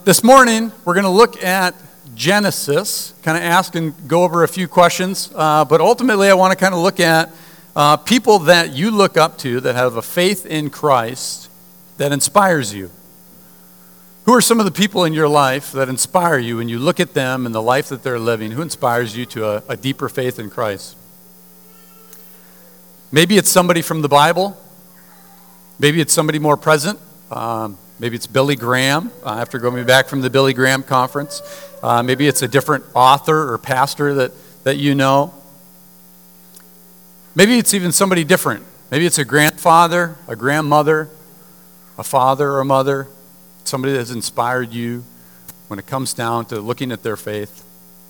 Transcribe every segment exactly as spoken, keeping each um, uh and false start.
This morning, we're going to look at Genesis, kind of ask and go over a few questions, uh, but ultimately I want to kind of look at uh, people that you look up to that have a faith in Christ that inspires you. Who are some of the people in your life that inspire you when you look at them and the life that they're living? Who inspires you to a, a deeper faith in Christ? Maybe it's somebody from the Bible. Maybe it's somebody more present. Um, maybe it's Billy Graham, uh, after going back from the Billy Graham conference. Uh, maybe it's a different author or pastor that, that you know. Maybe it's even somebody different. Maybe it's a grandfather, a grandmother, a father or a mother, somebody that has inspired you when it comes down to looking at their faith.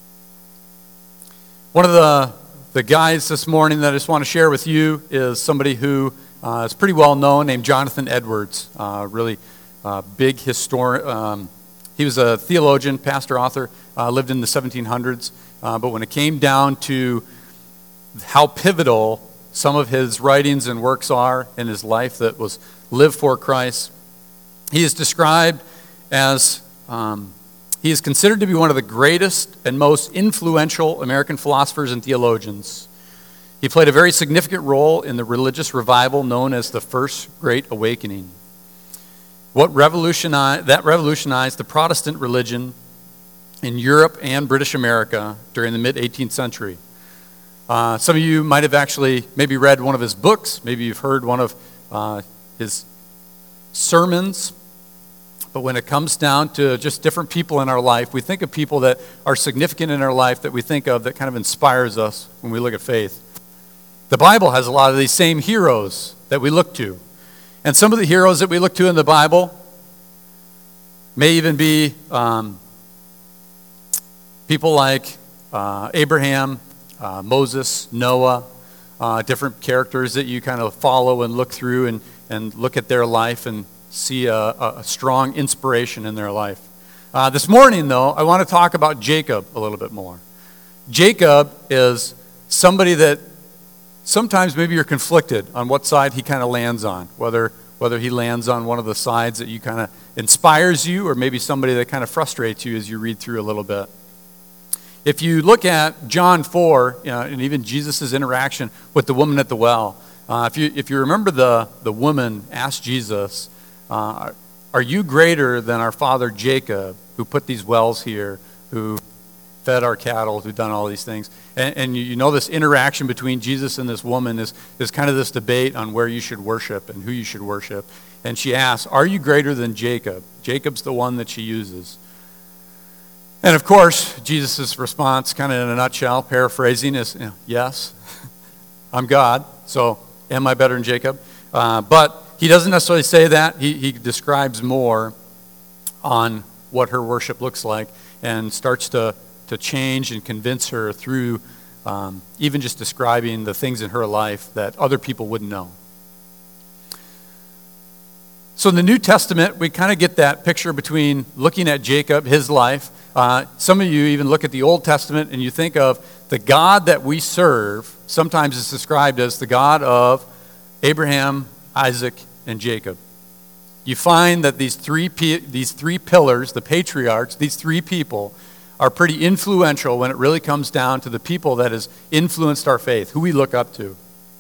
One of the, the guys this morning that I just want to share with you is somebody who uh, is pretty well known, named Jonathan Edwards, uh, really uh, big historian. Um, he was a theologian, pastor, author, uh, lived in the seventeen hundreds, uh, but when it came down to how pivotal some of his writings and works are in his life that was lived for Christ, he is described as, um, he is considered to be one of the greatest and most influential American philosophers and theologians. He played a very significant role in the religious revival known as the First Great Awakening. What revolutionized, that revolutionized the Protestant religion in Europe and British America during the mid-eighteenth century. Uh, some of you might have actually maybe read one of his books, maybe you've heard one of uh, his sermons. But when it comes down to just different people in our life, we think of people that are significant in our life that we think of that kind of inspires us when we look at faith. The Bible has a lot of these same heroes that we look to. And some of the heroes that we look to in the Bible may even be um, people like uh, Abraham, uh, Moses, Noah, uh, different characters that you kind of follow and look through and, and look at their life and see a, a strong inspiration in their life. Uh, this morning, though, I want to talk about Jacob a little bit more. Jacob is somebody that sometimes maybe you're conflicted on what side he kind of lands on, whether whether he lands on one of the sides that you kind of inspires you or maybe somebody that kind of frustrates you as you read through a little bit. If you look at John four, you know, and even Jesus' interaction with the woman at the well, uh, if you if you remember the, the woman asked Jesus, uh, are you greater than our father Jacob, who put these wells here, who fed our cattle, who done all these things? And, and you, you know this interaction between Jesus and this woman is, is kind of this debate on where you should worship and who you should worship. And she asks, are you greater than Jacob? Jacob's the one that she uses. And of course, Jesus' response, kind of in a nutshell, paraphrasing, is, you know, yes, I'm God, so am I better than Jacob? Uh, but he doesn't necessarily say that. He, he describes more on what her worship looks like and starts to to change and convince her through um, even just describing the things in her life that other people wouldn't know. So in the New Testament, we kind of get that picture between looking at Jacob, his life. Uh, some of you even look at the Old Testament and you think of the God that we serve. Sometimes it's described as the God of Abraham, Isaac, and Jacob. You find that these three, these three pillars, the patriarchs, these three people, are pretty influential when it really comes down to the people that has influenced our faith, who we look up to.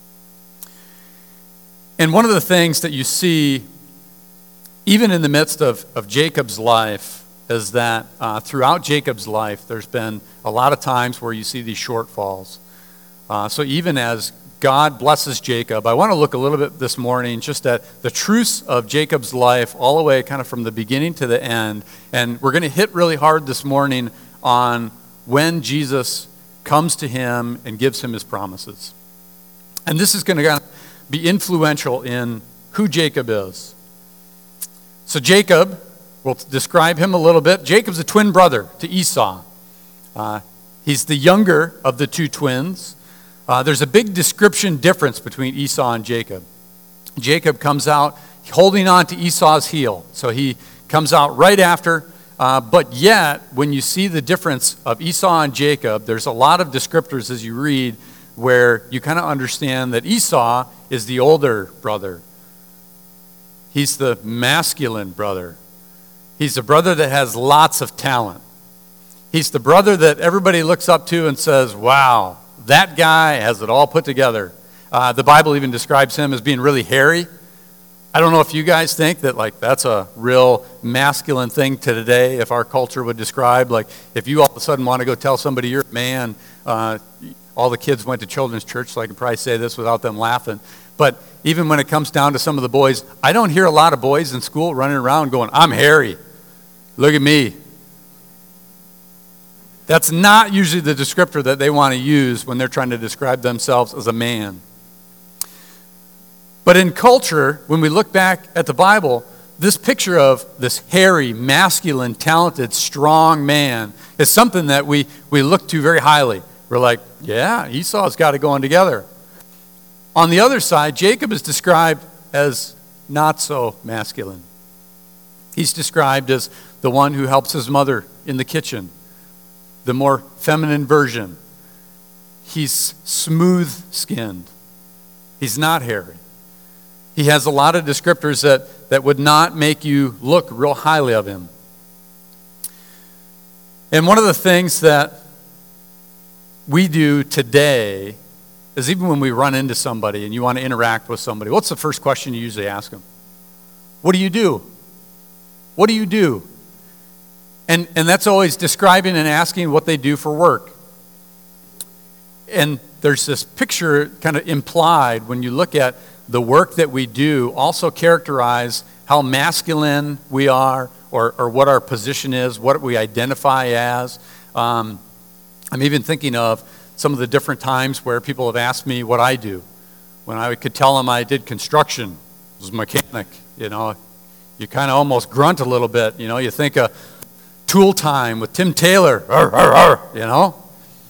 And one of the things that you see, even in the midst of, of Jacob's life, is that uh, throughout Jacob's life, there's been a lot of times where you see these shortfalls. Uh, so even as God blesses Jacob, I want to look a little bit this morning just at the truths of Jacob's life all the way kind of from the beginning to the end. And we're going to hit really hard this morning on when Jesus comes to him and gives him his promises. And this is going to be influential in who Jacob is. So Jacob, we'll describe him a little bit. Jacob's a twin brother to Esau. Uh, he's the younger of the two twins. Uh, there's a big description difference between Esau and Jacob. Jacob comes out holding on to Esau's heel. So he comes out right after. Uh, but yet, when you see the difference of Esau and Jacob, there's a lot of descriptors as you read where you kind of understand that Esau is the older brother. He's the masculine brother. He's the brother that has lots of talent. He's the brother that everybody looks up to and says, wow, that guy has it all put together. Uh, the Bible even describes him as being really hairy. I don't know if you guys think that, like, that's a real masculine thing to today, if our culture would describe, like, if you all of a sudden want to go tell somebody you're a man, uh, all the kids went to children's church, so I can probably say this without them laughing. But even when it comes down to some of the boys, I don't hear a lot of boys in school running around going, I'm hairy. Look at me. That's not usually the descriptor that they want to use when they're trying to describe themselves as a man. But in culture, when we look back at the Bible, this picture of this hairy, masculine, talented, strong man is something that we, we look to very highly. We're like, yeah, Esau's got it going together. On the other side, Jacob is described as not so masculine. He's described as the one who helps his mother in the kitchen, the more feminine version. He's smooth-skinned. He's not hairy. He has a lot of descriptors that, that would not make you look real highly of him. And one of the things that we do today is, even when we run into somebody and you want to interact with somebody, what's the first question you usually ask them? What do you do? What do you do? And, and that's always describing and asking what they do for work. And there's this picture kind of implied when you look at the work that we do, also characterize how masculine we are, or, or what our position is, what we identify as. Um, I'm even thinking of some of the different times where people have asked me what I do. When I could tell them I did construction, I was a mechanic, you know, you kind of almost grunt a little bit, you know, you think of Tool Time with Tim Taylor, arr, arr, arr, you know.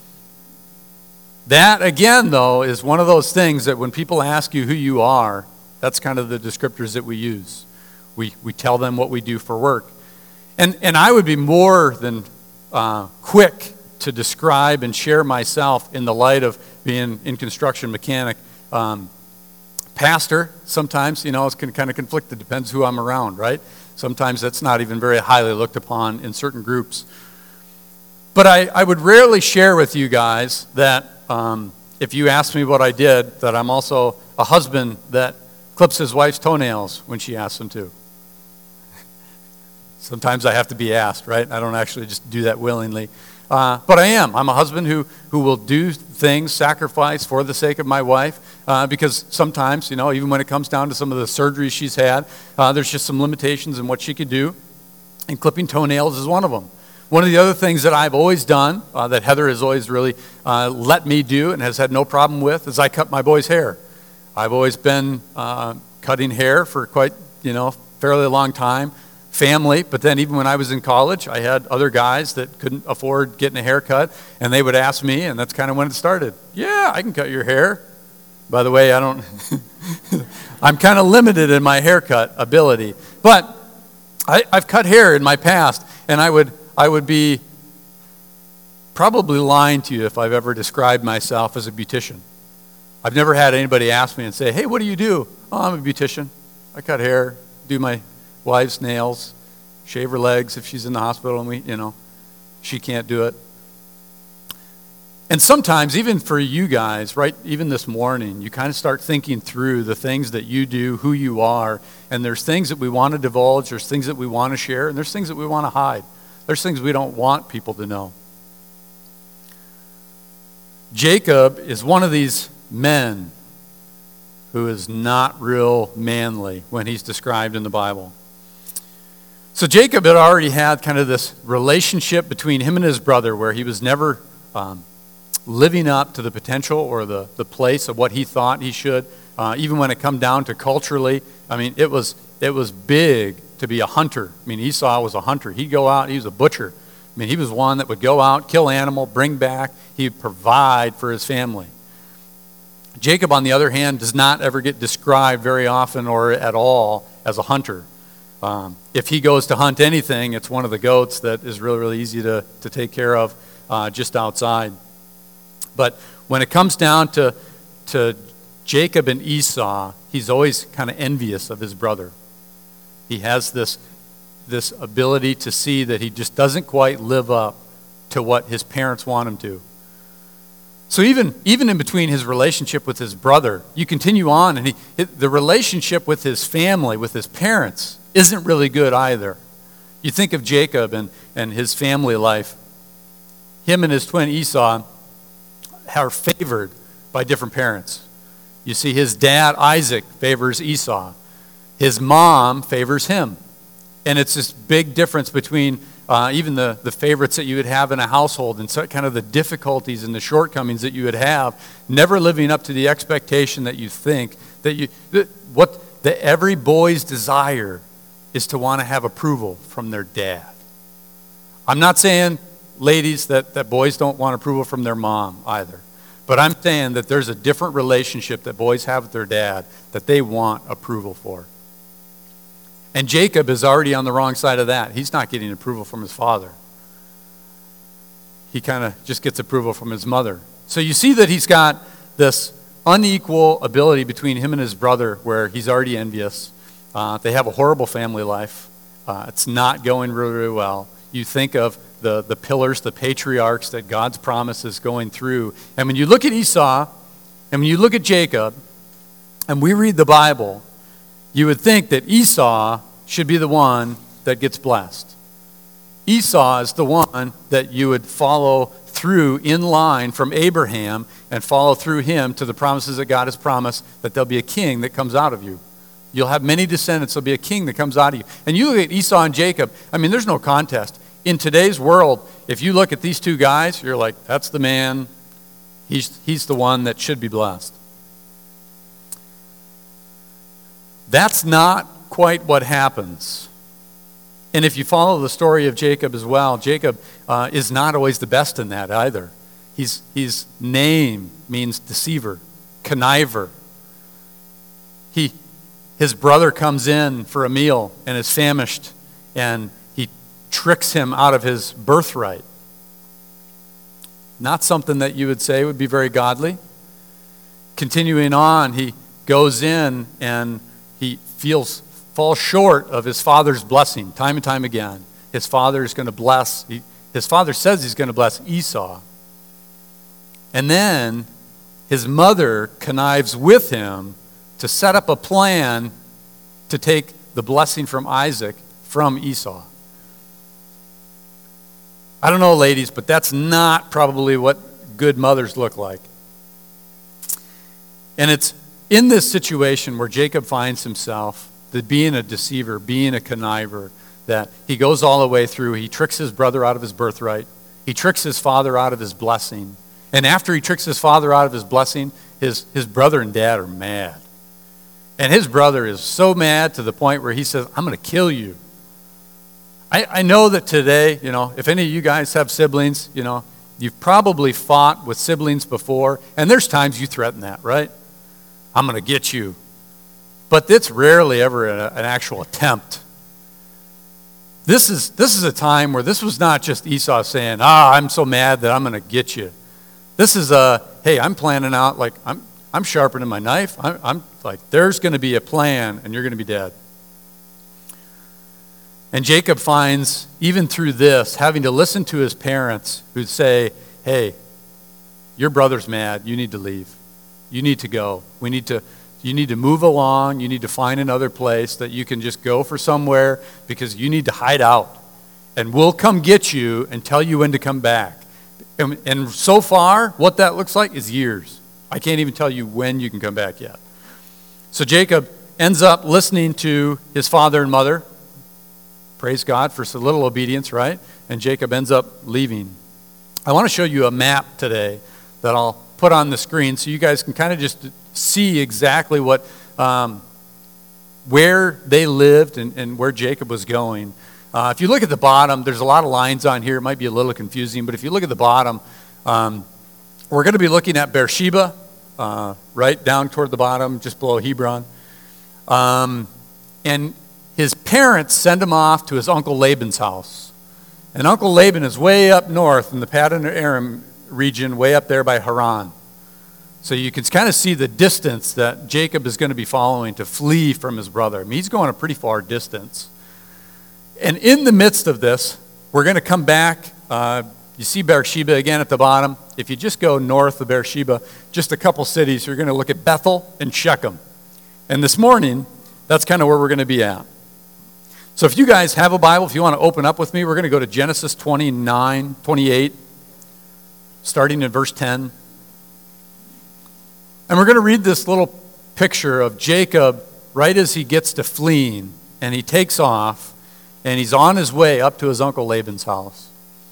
That, again, though, is one of those things that when people ask you who you are, that's kind of the descriptors that we use. We we tell them what we do for work. And, and I would be more than uh, quick to describe and share myself in the light of being in construction mechanic. Um, pastor, sometimes, you know, it's kind of conflicted. Depends who I'm around, right? Sometimes that's not even very highly looked upon in certain groups. But I, I would rarely share with you guys that Um, if you ask me what I did, that I'm also a husband that clips his wife's toenails when she asks him to. Sometimes I have to be asked, right? I don't actually just do that willingly. Uh, but I am. I'm a husband who, who will do things, sacrifice for the sake of my wife, uh, because sometimes, you know, even when it comes down to some of the surgeries she's had, uh, there's just some limitations in what she could do, and clipping toenails is one of them. One of the other things that I've always done, uh, that Heather has always really uh, let me do and has had no problem with, is I cut my boys' hair. I've always been uh, cutting hair for quite, you know, fairly long time. Family, but then even when I was in college, I had other guys that couldn't afford getting a haircut, and they would ask me, and that's kind of when it started. Yeah, I can cut your hair. By the way, I don't, I'm kind of limited in my haircut ability. But I, I've cut hair in my past, and I would I would be probably lying to you if I've ever described myself as a beautician. I've never had anybody ask me and say, hey, what do you do? Oh, I'm a beautician. I cut hair, do my wife's nails, shave her legs if she's in the hospital and we, you know, she can't do it. And sometimes, even for you guys, right, even this morning, you kind of start thinking through the things that you do, who you are, and there's things that we want to divulge, there's things that we want to share, and there's things that we want to hide. There's things we don't want people to know. Jacob is one of these men who is not real manly when he's described in the Bible. So Jacob had already had kind of this relationship between him and his brother where he was never um, living up to the potential or the, the place of what he thought he should. Uh, even when it come down to culturally, I mean, it was it was big to be a hunter. I mean, Esau was a hunter. He'd go out, he was a butcher. I mean, he was one that would go out, kill animal, bring back. He'd provide for his family. Jacob, on the other hand, does not ever get described very often or at all as a hunter. Um, if he goes to hunt anything, it's one of the goats that is really, really easy to, to take care of uh, just outside. But when it comes down to, to Jacob and Esau, he's always kind of envious of his brother. He has this this ability to see that he just doesn't quite live up to what his parents want him to. So even, even in between his relationship with his brother, you continue on, and he, the relationship with his family, with his parents, isn't really good either. You think of Jacob and, and his family life. Him and his twin Esau are favored by different parents. You see, his dad, Isaac, favors Esau. His mom favors him. And it's this big difference between uh, even the, the favorites that you would have in a household, and so kind of the difficulties and the shortcomings that you would have, never living up to the expectation that you think, that you, that what that every boy's desire is to want to have approval from their dad. I'm not saying, ladies, that, that boys don't want approval from their mom either. But I'm saying that there's a different relationship that boys have with their dad that they want approval for. And Jacob is already on the wrong side of that. He's not getting approval from his father. He kind of just gets approval from his mother. So you see that he's got this unequal ability between him and his brother where he's already envious. Uh, they have a horrible family life. Uh, it's not going really, really well. You think of the, the pillars, the patriarchs that God's promise is going through. And when you look at Esau, and when you look at Jacob, and we read the Bible, you would think that Esau should be the one that gets blessed. Esau is the one that you would follow through in line from Abraham and follow through him to the promises that God has promised that there'll be a king that comes out of you. You'll have many descendants. There'll be a king that comes out of you. And you look at Esau and Jacob, I mean, there's no contest. In today's world, if you look at these two guys, you're like, that's the man. He's, he's the one that should be blessed. That's not quite what happens. And if you follow the story of Jacob as well, Jacob uh, is not always the best in that either. He's, his name means deceiver, conniver. He, his brother comes in for a meal and is famished, and he tricks him out of his birthright. Not something that you would say would be very godly. Continuing on, he goes in and he feels falls short of his father's blessing time and time again. His father is going to bless, he, his father says he's going to bless Esau. And then his mother connives with him to set up a plan to take the blessing from Isaac from Esau. I don't know, ladies, but that's not probably what good mothers look like. And it's in this situation where Jacob finds himself, that being a deceiver, being a conniver, that he goes all the way through. He tricks his brother out of his birthright. He tricks his father out of his blessing. And after he tricks his father out of his blessing, his, his brother and dad are mad. And his brother is so mad to the point where he says, I'm going to kill you. I, I know that today, you know, if any of you guys have siblings, you know, you've probably fought with siblings before, and there's times you threaten that, right? I'm going to get you. But it's rarely ever an, an actual attempt. This is, this is a time where this was not just Esau saying, ah, I'm so mad that I'm going to get you. This is a, hey, I'm planning out, like, I'm, I'm sharpening my knife. I'm, I'm like, there's going to be a plan, and you're going to be dead. And Jacob finds, even through this, having to listen to his parents who say, hey, your brother's mad. You need to leave. You need to go. We need to, you need to move along. You need to find another place that you can just go for somewhere because you need to hide out. And we'll come get you and tell you when to come back. And, and so far, what that looks like is years. I can't even tell you when you can come back yet. So Jacob ends up listening to his father and mother. Praise God for so little obedience, right? And Jacob ends up leaving. I want to show you a map today that I'll put on the screen so you guys can kind of just see exactly what, um, where they lived and, and where Jacob was going. Uh, if you look at the bottom, there's a lot of lines on here. It might be a little confusing, but if you look at the bottom, um, we're going to be looking at Beersheba, uh, right down toward the bottom, just below Hebron. Um, and his parents send him off to his Uncle Laban's house. And Uncle Laban is way up north in the Paddan Aram region, way up there by Haran. So you can kind of see the distance that Jacob is going to be following to flee from his brother. I mean, he's going a pretty far distance. And in the midst of this, we're going to come back. Uh, you see Beersheba again at the bottom. If you just go north of Beersheba, just a couple cities, you're going to look at Bethel and Shechem. And this morning, that's kind of where we're going to be at. So if you guys have a Bible, if you want to open up with me, we're going to go to Genesis twenty-nine, twenty-eight, starting in verse ten. And we're going to read this little picture of Jacob right as he gets to fleeing, and he takes off, and he's on his way up to his uncle Laban's house.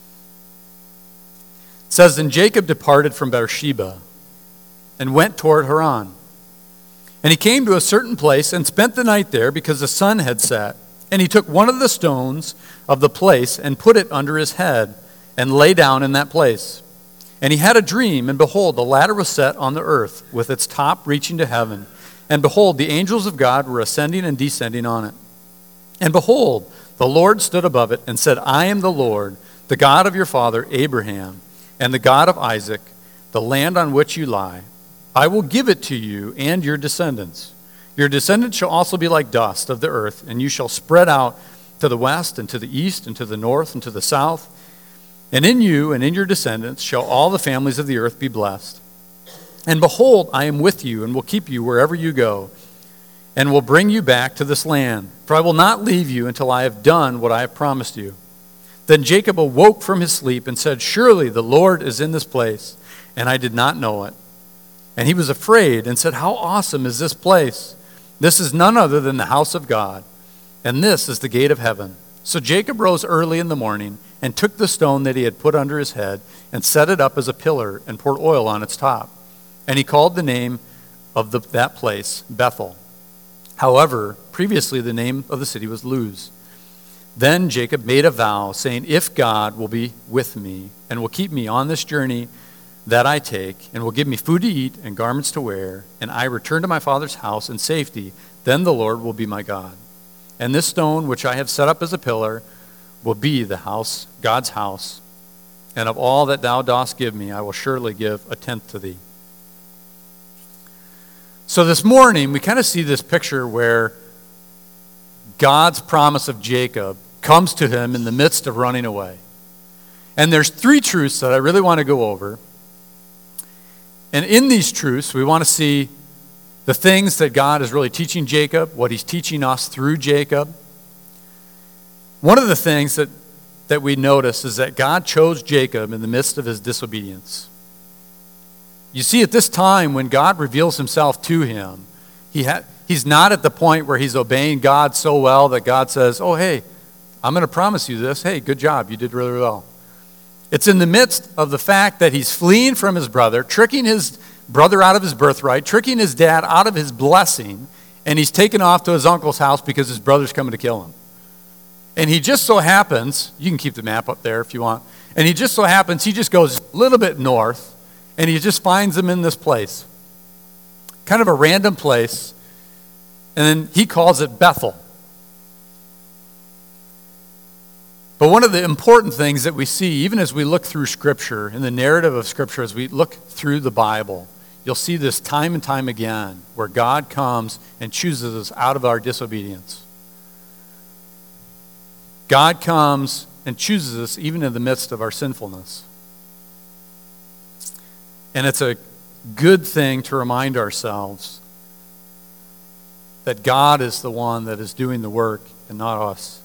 It says, "Then Jacob departed from Beersheba and went toward Haran. And he came to a certain place and spent the night there because the sun had set. And he took one of the stones of the place and put it under his head and lay down in that place. And he had a dream, and behold, the ladder was set on the earth with its top reaching to heaven. And behold, the angels of God were ascending and descending on it. And behold, the Lord stood above it and said, I am the Lord, the God of your father Abraham, and the God of Isaac, the land on which you lie. I will give it to you and your descendants. Your descendants shall also be like dust of the earth, and you shall spread out to the west and to the east and to the north and to the south. And in you and in your descendants shall all the families of the earth be blessed. And behold, I am with you and will keep you wherever you go, and will bring you back to this land. For I will not leave you until I have done what I have promised you. Then Jacob awoke from his sleep and said, Surely the Lord is in this place, and I did not know it. And he was afraid and said, How awesome is this place! This is none other than the house of God, and this is the gate of heaven. So Jacob rose early in the morning and took the stone that he had put under his head and set it up as a pillar and poured oil on its top. And he called the name of the, that place Bethel. However, previously the name of the city was Luz. Then Jacob made a vow, saying, If God will be with me and will keep me on this journey that I take, and will give me food to eat and garments to wear, and I return to my father's house in safety, then the Lord will be my God. And this stone which I have set up as a pillar will be the house, God's house. And of all that thou dost give me, I will surely give a tenth to thee." So this morning, we kind of see this picture where God's promise of Jacob comes to him in the midst of running away. And there's three truths that I really want to go over. And in these truths, we want to see the things that God is really teaching Jacob, what he's teaching us through Jacob. One of the things that, that we notice is that God chose Jacob in the midst of his disobedience. You see, at this time when God reveals himself to him, he ha- he's not at the point where he's obeying God so well that God says, oh, hey, I'm going to promise you this. Hey, good job. You did really well. It's in the midst of the fact that he's fleeing from his brother, tricking his brother out of his birthright, tricking his dad out of his blessing, and he's taken off to his uncle's house because his brother's coming to kill him. And he just so happens, you can keep the map up there if you want, and he just so happens, he just goes a little bit north, and he just finds them in this place. Kind of a random place, and then he calls it Bethel. But one of the important things that we see, even as we look through Scripture, in the narrative of Scripture, as we look through the Bible, you'll see this time and time again, where God comes and chooses us out of our disobedience. God comes and chooses us even in the midst of our sinfulness. And it's a good thing to remind ourselves that God is the one that is doing the work and not us.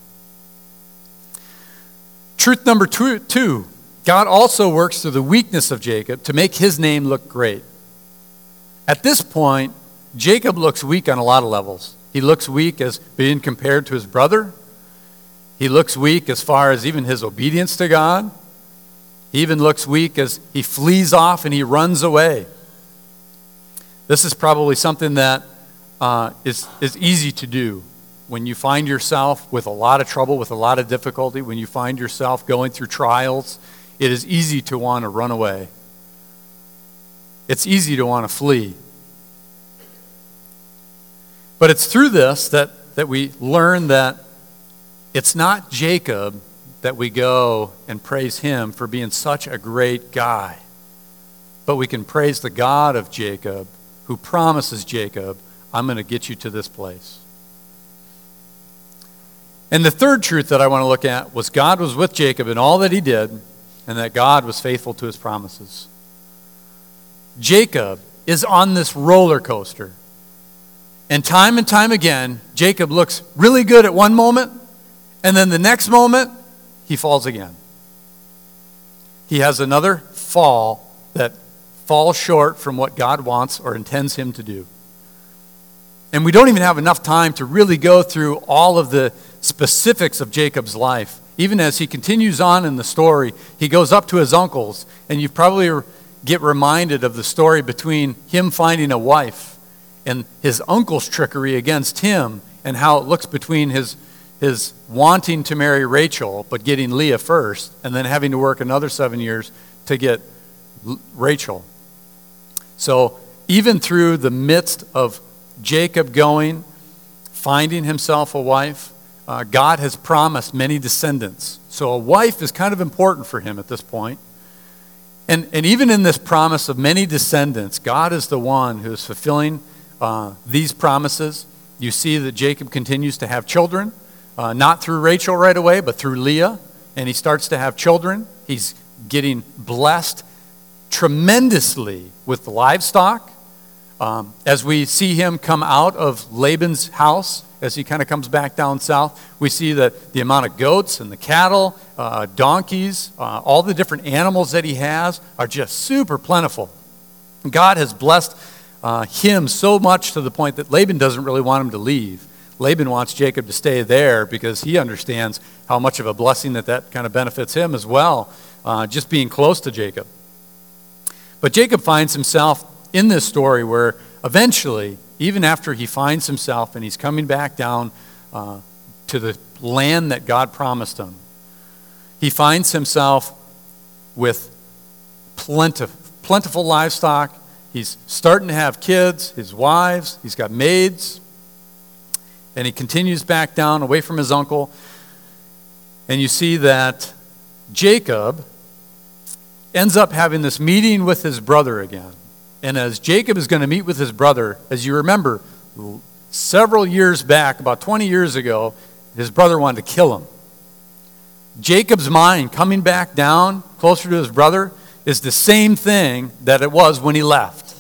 Truth number two, two, God also works through the weakness of Jacob to make his name look great. At this point, Jacob looks weak on a lot of levels. He looks weak as being compared to his brother. He looks weak as far as even his obedience to God. He even looks weak as he flees off and he runs away. This is probably something that uh, is, is easy to do. When you find yourself with a lot of trouble, with a lot of difficulty, when you find yourself going through trials, it is easy to want to run away. It's easy to want to flee. But it's through this that, that we learn that it's not Jacob that we go and praise him for being such a great guy, but we can praise the God of Jacob who promises Jacob, I'm going to get you to this place. And the third truth that I want to look at was God was with Jacob in all that he did, and that God was faithful to his promises. Jacob is on this roller coaster. And time and time again, Jacob looks really good at one moment, and then the next moment, he falls again. He has another fall that falls short from what God wants or intends him to do. And we don't even have enough time to really go through all of the specifics of Jacob's life. Even as he continues on in the story, he goes up to his uncles, and you probably get reminded of the story between him finding a wife and his uncle's trickery against him, and how it looks between his, his wanting to marry Rachel, but getting Leah first, and then having to work another seven years to get Rachel. So even through the midst of Jacob going, finding himself a wife, uh, God has promised many descendants. So a wife is kind of important for him at this point. And, and even in this promise of many descendants, God is the one who is fulfilling uh, these promises. You see that Jacob continues to have children, uh, not through Rachel right away, but through Leah. And he starts to have children. He's getting blessed tremendously with the livestock. Um, as we see him come out of Laban's house, as he kind of comes back down south, we see that the amount of goats and the cattle, uh, donkeys, uh, all the different animals that he has are just super plentiful. God has blessed uh, him so much to the point that Laban doesn't really want him to leave. Laban wants Jacob to stay there because he understands how much of a blessing that that kind of benefits him as well, uh, just being close to Jacob. But Jacob finds himself in this story where eventually, even after he finds himself and he's coming back down uh, to the land that God promised him, he finds himself with plentif- plentiful livestock. He's starting to have kids, his wives, he's got maids, and he continues back down away from his uncle. And you see that Jacob ends up having this meeting with his brother again. And as Jacob is going to meet with his brother, as you remember, several years back, about twenty years ago, his brother wanted to kill him. Jacob's mind coming back down closer to his brother is the same thing that it was when he left.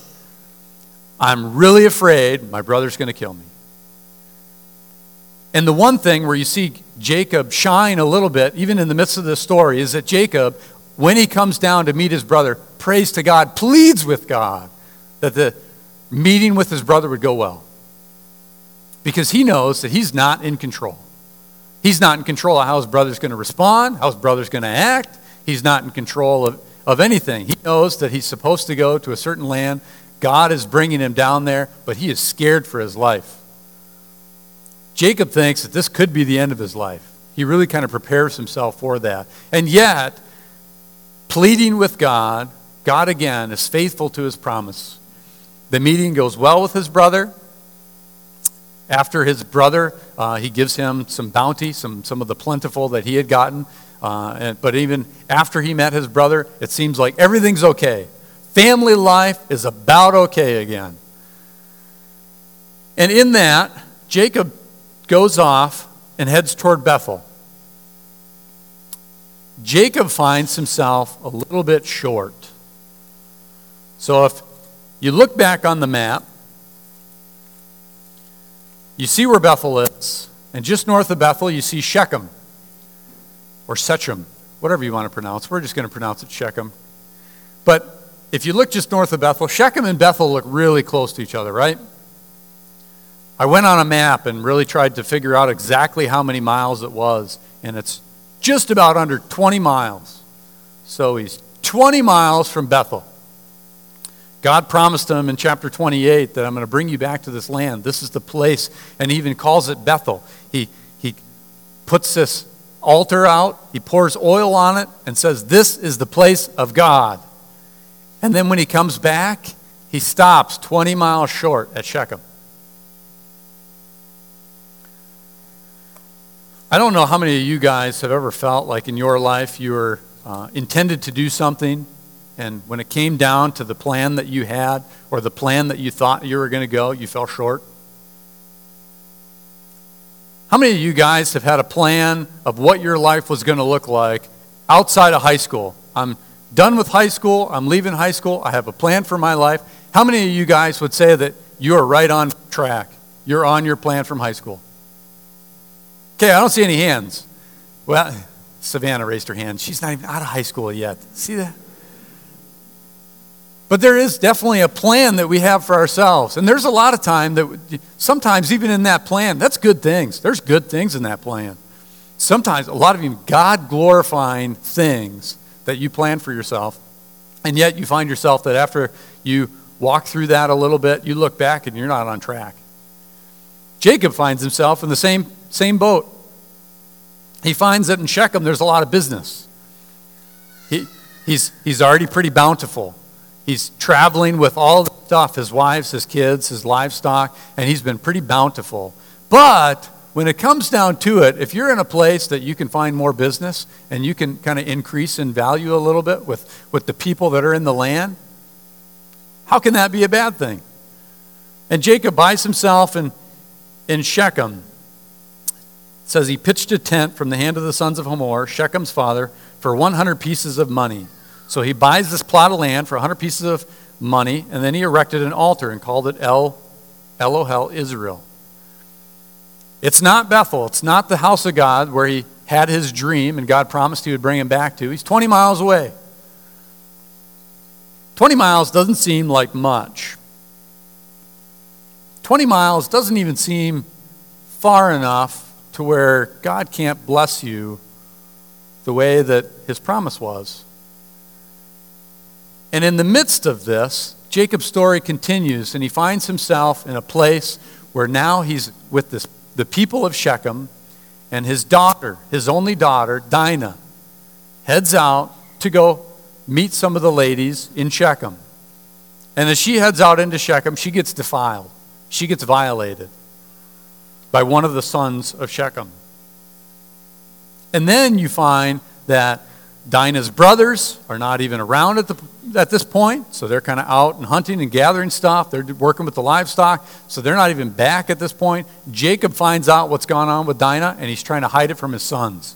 I'm really afraid my brother's going to kill me. And the one thing where you see Jacob shine a little bit, even in the midst of this story, is that Jacob, when he comes down to meet his brother, prays to God, pleads with God that the meeting with his brother would go well. Because he knows that he's not in control. He's not in control of how his brother's going to respond, how his brother's going to act. He's not in control of, of anything. He knows that he's supposed to go to a certain land. God is bringing him down there, but he is scared for his life. Jacob thinks that this could be the end of his life. He really kind of prepares himself for that. And yet, pleading with God, God again is faithful to his promise. The meeting goes well with his brother. After his brother, uh, he gives him some bounty, some, some of the plentiful that he had gotten. Uh, and, but even after he met his brother, it seems like everything's okay. Family life is about okay again. And in that, Jacob goes off and heads toward Bethel. Jacob finds himself a little bit short. So if you look back on the map, you see where Bethel is. And just north of Bethel, you see Shechem, or Shechem, whatever you want to pronounce. We're just going to pronounce it Shechem. But if you look just north of Bethel, Shechem and Bethel look really close to each other, right? I went on a map and really tried to figure out exactly how many miles it was, and it's just about under twenty miles. So he's twenty miles from Bethel. God promised him in chapter twenty-eight that I'm going to bring you back to this land. This is the place, and he even calls it Bethel. He, he puts this altar out, he pours oil on it, and says, this is the place of God. And then when he comes back, he stops twenty miles short at Shechem. I don't know how many of you guys have ever felt like in your life you were uh, intended to do something, and when it came down to the plan that you had or the plan that you thought you were going to go, you fell short. How many of you guys have had a plan of what your life was going to look like outside of high school? I'm done with high school. I'm leaving high school. I have a plan for my life. How many of you guys would say that you are right on track? You're on your plan from high school. Okay, I don't see any hands. Well, Savannah raised her hand. She's not even out of high school yet. See that? But there is definitely a plan that we have for ourselves. And there's a lot of time that sometimes even in that plan, that's good things. There's good things in that plan. Sometimes a lot of even God-glorifying things that you plan for yourself. And yet you find yourself that after you walk through that a little bit, you look back and you're not on track. Jacob finds himself in the same, same boat. He finds that in Shechem there's a lot of business. He, he's, he's already pretty bountiful. He's traveling with all the stuff, his wives, his kids, his livestock, and he's been pretty bountiful. But when it comes down to it, if you're in a place that you can find more business and you can kind of increase in value a little bit with, with the people that are in the land, how can that be a bad thing? And Jacob buys himself in, in Shechem. It says he pitched a tent from the hand of the sons of Hamor, Shechem's father, for one hundred pieces of money. So he buys this plot of land for one hundred pieces of money, and then he erected an altar and called it El Elohel Israel. It's not Bethel. It's not the house of God where he had his dream and God promised he would bring him back to. He's twenty miles away. twenty miles doesn't seem like much. twenty miles doesn't even seem far enough to where God can't bless you the way that his promise was. And in the midst of this, Jacob's story continues, and he finds himself in a place where now he's with this, the people of Shechem, and his daughter, his only daughter, Dinah, heads out to go meet some of the ladies in Shechem. And as she heads out into Shechem, she gets defiled. She gets violated by one of the sons of Shechem. And then you find that Dinah's brothers are not even around at the at this point, so they're kind of out and hunting and gathering stuff. They're working with the livestock, so they're not even back at this point. Jacob finds out what's gone on with Dinah, and he's trying to hide it from his sons.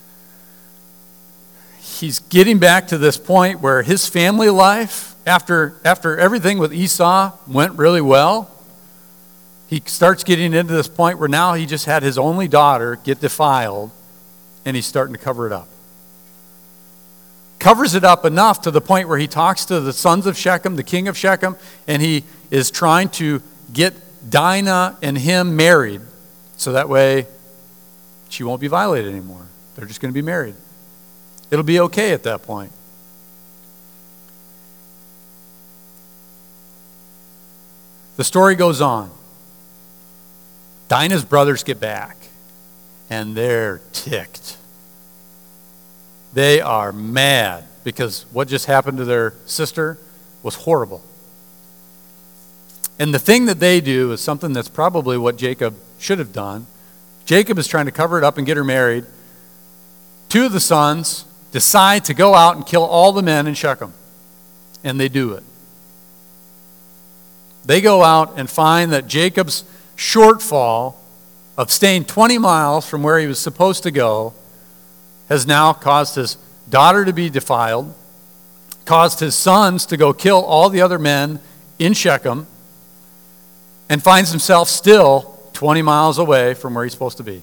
He's getting back to this point where his family life, after, after everything with Esau went really well, he starts getting into this point where now he just had his only daughter get defiled, and he's starting to cover it up. Covers it up enough to the point where he talks to the sons of Shechem, the king of Shechem, and he is trying to get Dinah and him married so that way she won't be violated anymore. They're just going to be married. It'll be okay at that point. The story goes on. Dinah's brothers get back, and they're ticked. They are mad because what just happened to their sister was horrible. And the thing that they do is something that's probably what Jacob should have done. Jacob is trying to cover it up and get her married. Two of the sons decide to go out and kill all the men in Shechem. And they do it. They go out and find that Jacob's shortfall of staying twenty miles from where he was supposed to go has now caused his daughter to be defiled, caused his sons to go kill all the other men in Shechem, and finds himself still twenty miles away from where he's supposed to be.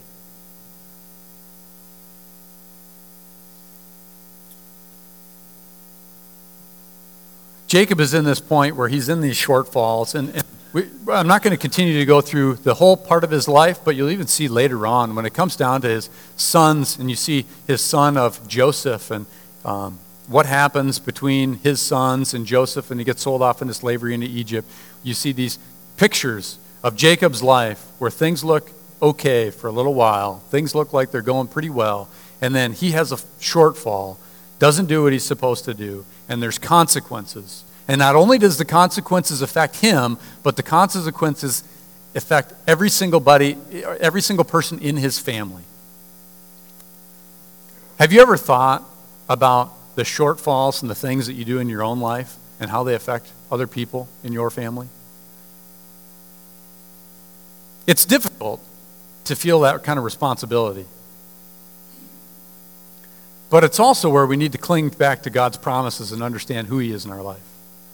Jacob is in this point where he's in these shortfalls, and, and we, I'm not going to continue to go through the whole part of his life, but you'll even see later on when it comes down to his sons, and you see his son of Joseph, and um, what happens between his sons and Joseph, and he gets sold off into slavery into Egypt. You see these pictures of Jacob's life where things look okay for a little while. Things look like they're going pretty well, and then he has a shortfall, doesn't do what he's supposed to do, and there's consequences. And not only does the consequences affect him, but the consequences affect every single buddy, every single person in his family. Have you ever thought about the shortfalls and the things that you do in your own life and how they affect other people in your family? It's difficult to feel that kind of responsibility. But it's also where we need to cling back to God's promises and understand who he is in our life.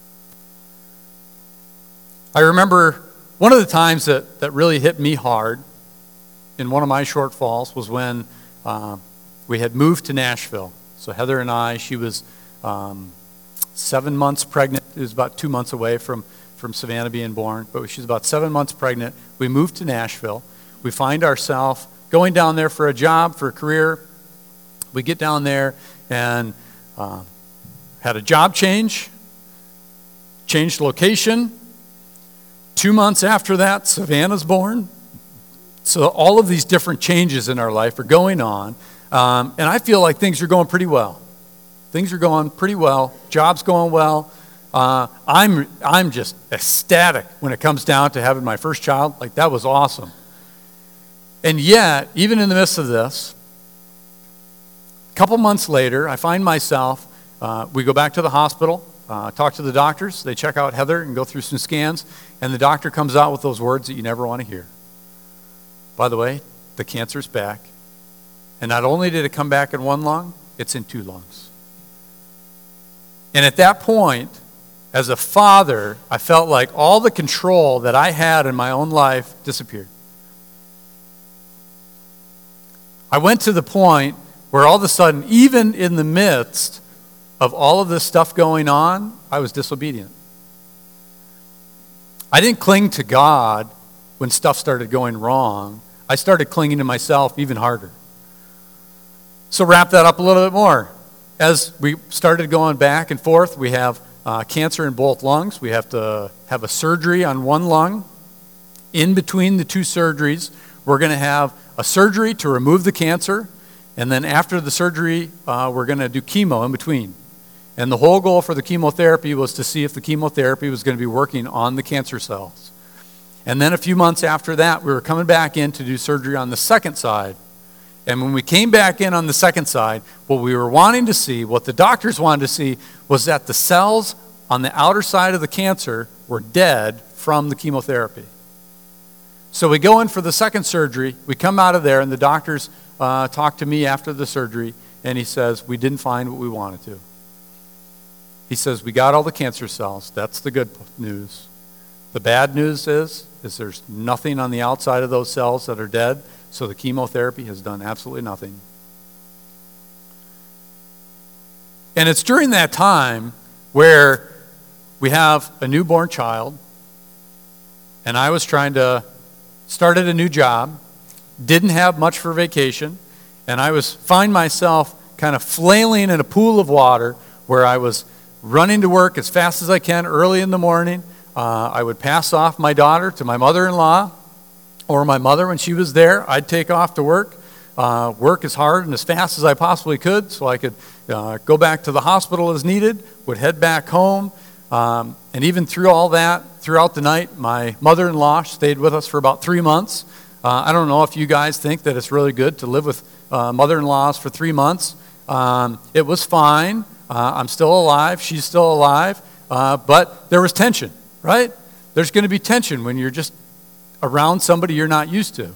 I remember one of the times that, that really hit me hard in one of my shortfalls was when uh, we had moved to Nashville. So Heather and I, she was um, seven months pregnant. It was about two months away from, from Savannah being born, but she was about seven months pregnant. We moved to Nashville. We find ourselves going down there for a job, for a career. We get down there and uh, had a job change, changed location. Two months after that, Savannah's born. So all of these different changes in our life are going on. Um, and I feel like things are going pretty well. Things are going pretty well. Job's going well. Uh, I'm I'm just ecstatic when it comes down to having my first child. Like, that was awesome. And yet, even in the midst of this, a couple months later, I find myself, uh, we go back to the hospital, uh, talk to the doctors. They check out Heather and go through some scans. And the doctor comes out with those words that you never want to hear. By the way, the cancer's back. And not only did it come back in one lung, it's in two lungs. And at that point, as a father, I felt like all the control that I had in my own life disappeared. I went to the point where all of a sudden, even in the midst of all of this stuff going on, I was disobedient. I didn't cling to God when stuff started going wrong. I started clinging to myself even harder. So wrap that up a little bit more. As we started going back and forth, we have uh, cancer in both lungs. We have to have a surgery on one lung. In between the two surgeries, we're going to have a surgery to remove the cancer. And then after the surgery, uh, we're going to do chemo in between. And the whole goal for the chemotherapy was to see if the chemotherapy was going to be working on the cancer cells. And then a few months after that, we were coming back in to do surgery on the second side. And when we came back in on the second side, what we were wanting to see, what the doctors wanted to see, was that the cells on the outer side of the cancer were dead from the chemotherapy. So we go in for the second surgery, we come out of there, and the doctors uh, talk to me after the surgery, and he says, we didn't find what we wanted to. He says, we got all the cancer cells. That's the good news. The bad news is, is there's nothing on the outside of those cells that are dead, so the chemotherapy has done absolutely nothing. And it's during that time where we have a newborn child, and I was trying to start at a new job, didn't have much for vacation, and I was find myself kind of flailing in a pool of water where I was running to work as fast as I can early in the morning. Uh, I would pass off my daughter to my mother-in-law or my mother when she was there. I'd take off to work, uh, work as hard and as fast as I possibly could so I could uh, go back to the hospital as needed, would head back home. Um, and even through all that, throughout the night, my mother-in-law stayed with us for about three months. Uh, I don't know if you guys think that it's really good to live with uh, mother-in-laws for three months. Um, it was fine. Uh, I'm still alive. She's still alive. Uh, but there was tension, right? There's going to be tension when you're just around somebody you're not used to.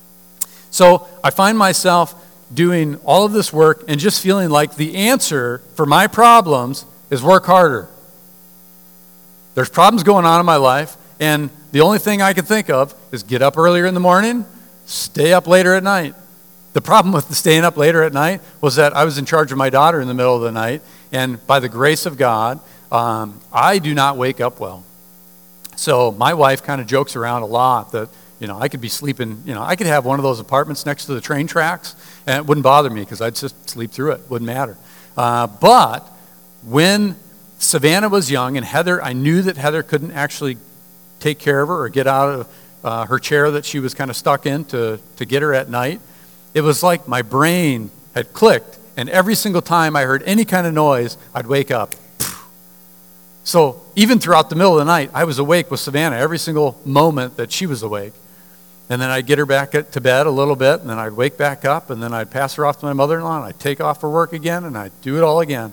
So I find myself doing all of this work and just feeling like the answer for my problems is work harder. There's problems going on in my life, and the only thing I can think of is get up earlier in the morning, stay up later at night. The problem with the staying up later at night was that I was in charge of my daughter in the middle of the night, and by the grace of God, um, I do not wake up well. So my wife kind of jokes around a lot that, you know, I could be sleeping, you know, I could have one of those apartments next to the train tracks, and it wouldn't bother me because I'd just sleep through it. Wouldn't matter. Uh, but when Savannah was young, and Heather, I knew that Heather couldn't actually take care of her or get out of uh, her chair that she was kind of stuck in to, to get her at night. It was like my brain had clicked, and every single time I heard any kind of noise, I'd wake up. So even throughout the middle of the night, I was awake with Savannah every single moment that she was awake. And then I'd get her back to bed a little bit, and then I'd wake back up, and then I'd pass her off to my mother-in-law, and I'd take off for work again, and I'd do it all again.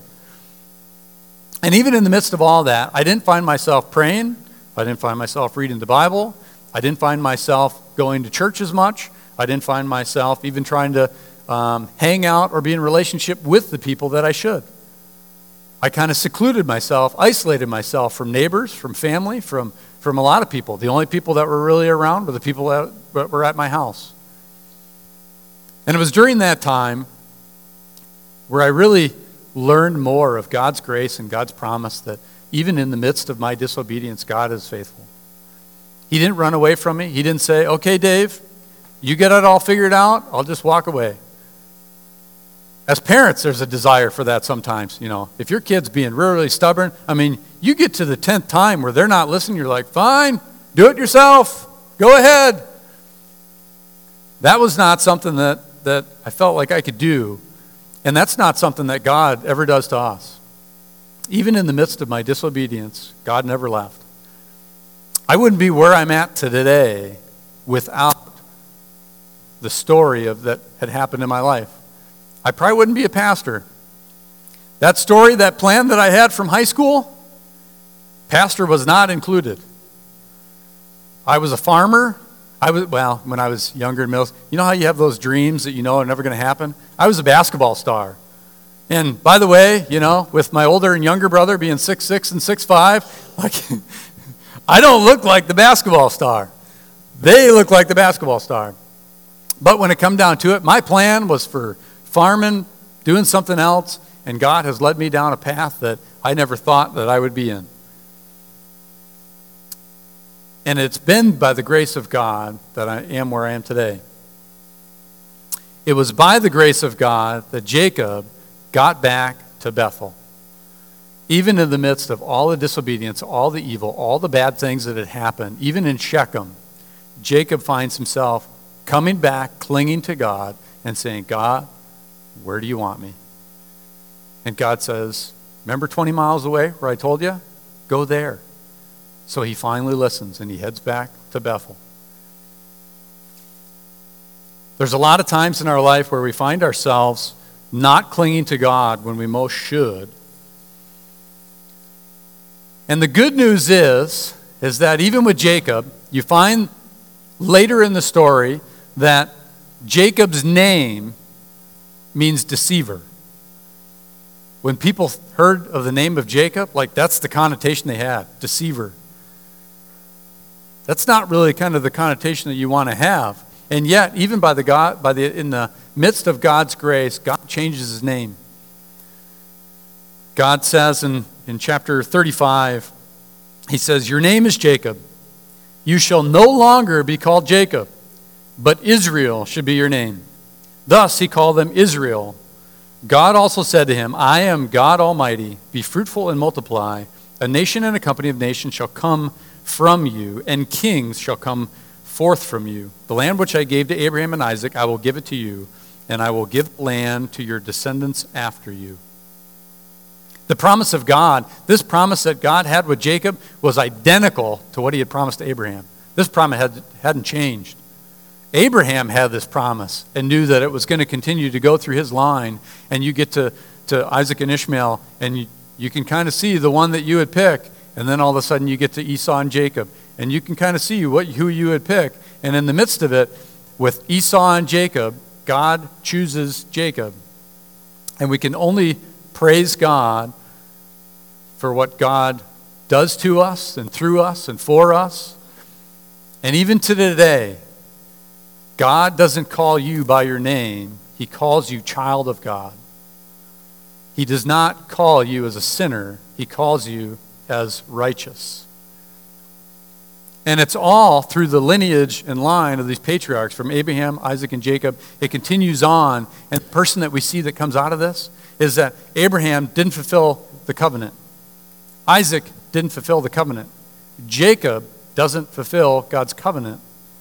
And even in the midst of all that, I didn't find myself praying. I didn't find myself reading the Bible. I didn't find myself going to church as much. I didn't find myself even trying to um, hang out or be in relationship with the people that I should. I kind of secluded myself, isolated myself from neighbors, from family, from, from a lot of people. The only people that were really around were the people that were at my house. And it was during that time where I really learned more of God's grace and God's promise that even in the midst of my disobedience, God is faithful. He didn't run away from me. He didn't say, okay, Dave, you get it all figured out, I'll just walk away. As parents, there's a desire for that sometimes. You know, if your kid's being really stubborn, I mean, you get to the tenth time where they're not listening, you're like, fine, do it yourself. Go ahead. That was not something that, that I felt like I could do. And that's not something that God ever does to us. Even in the midst of my disobedience, God never left. I wouldn't be where I'm at today without the story of that had happened in my life. I probably wouldn't be a pastor. That story, that plan that I had from high school, pastor was not included. I was a farmer. I was, well, when I was younger in middle school, you know how you have those dreams that you know are never going to happen? I was a basketball star. And by the way, you know, with my older and younger brother being six six and six five, like, I don't look like the basketball star. They look like the basketball star. But when it come down to it, my plan was for farming, doing something else, and God has led me down a path that I never thought that I would be in. And it's been by the grace of God that I am where I am today. It was by the grace of God that Jacob got back to Bethel. Even in the midst of all the disobedience, all the evil, all the bad things that had happened, even in Shechem, Jacob finds himself coming back, clinging to God, and saying, God, where do you want me? And God says, remember twenty miles away where I told you? Go there. So he finally listens and he heads back to Bethel. There's a lot of times in our life where we find ourselves not clinging to God when we most should. And the good news is, is that even with Jacob, you find later in the story that Jacob's name means deceiver. When people heard of the name of Jacob, like that's the connotation they had, deceiver. That's not really kind of the connotation that you want to have. And yet, even by the God, by the in the midst of God's grace, God changes his name. God says in, in chapter thirty-five, he says, your name is Jacob. You shall no longer be called Jacob, but Israel should be your name. Thus he called them Israel. God also said to him, I am God Almighty. Be fruitful and multiply. A nation and a company of nations shall come from you, and kings shall come forth from you. The land which I gave to Abraham and Isaac, I will give it to you, and I will give the land to your descendants after you. The promise of God, this promise that God had with Jacob was identical to what he had promised to Abraham. This promise had, hadn't changed. Abraham had this promise and knew that it was going to continue to go through his line, and you get to, to Isaac and Ishmael, and you, you can kind of see the one that you would pick, and then all of a sudden you get to Esau and Jacob, and you can kind of see what who you would pick. And in the midst of it, with Esau and Jacob, God chooses Jacob. And we can only praise God for what God does to us and through us and for us. And even to today, God doesn't call you by your name. He calls you child of God. He does not call you as a sinner. He calls you as righteous. And it's all through the lineage and line of these patriarchs from Abraham, Isaac, and Jacob. It continues on. And the person that we see that comes out of this is that Abraham didn't fulfill the covenant. Isaac didn't fulfill the covenant. Jacob doesn't fulfill God's covenant.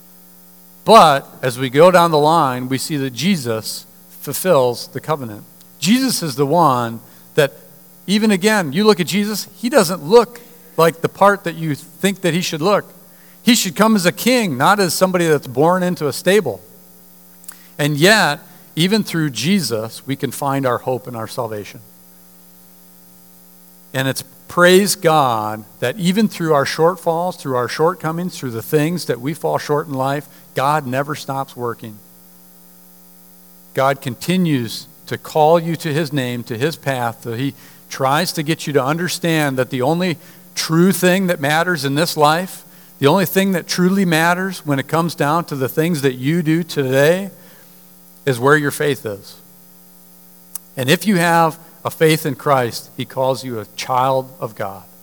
But as we go down the line, we see that Jesus fulfills the covenant. Jesus is the one that, even again, you look at Jesus, he doesn't look like the part that you think that he should look. He should come as a king, not as somebody that's born into a stable. And yet, even through Jesus, we can find our hope and our salvation. And it's praise God that even through our shortfalls, through our shortcomings, through the things that we fall short in life, God never stops working. God continues to call you to his name, to his path. So he tries to get you to understand that the only true thing that matters in this life, the only thing that truly matters when it comes down to the things that you do today, is where your faith is. And if you have a faith in Christ, he calls you a child of God.